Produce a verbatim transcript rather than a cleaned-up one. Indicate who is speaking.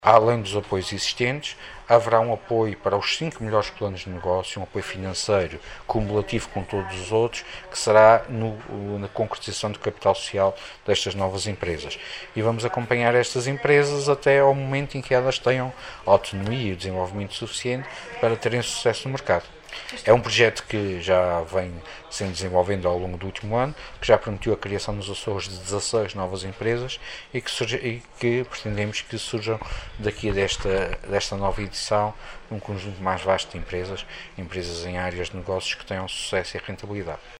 Speaker 1: Além dos apoios existentes, haverá um apoio para os cinco melhores planos de negócio, um apoio financeiro cumulativo com todos os outros, que será no, na concretização do capital social destas novas empresas. E vamos acompanhar estas empresas até ao momento em que elas tenham autonomia e desenvolvimento suficiente para terem sucesso no mercado. É um projeto que já vem sendo desenvolvido ao longo do último ano, que já permitiu a criação nos Açores de dezasseis novas empresas e que, surge, e que pretendemos que surjam daqui desta, desta nova edição um conjunto mais vasto de empresas, empresas em áreas de negócios que tenham sucesso e rentabilidade.